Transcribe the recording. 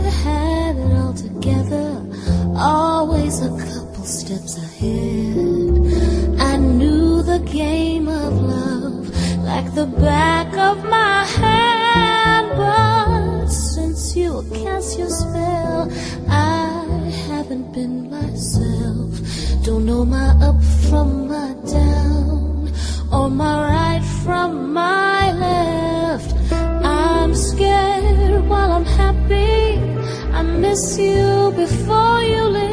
had it all together, always a couple steps ahead. I knew the game of love like the back of my hand, but since you cast your spell, I haven't been myself. Don't know my up from my down, or my right from my left. I'm scared while I'm happy. I miss you before you leave.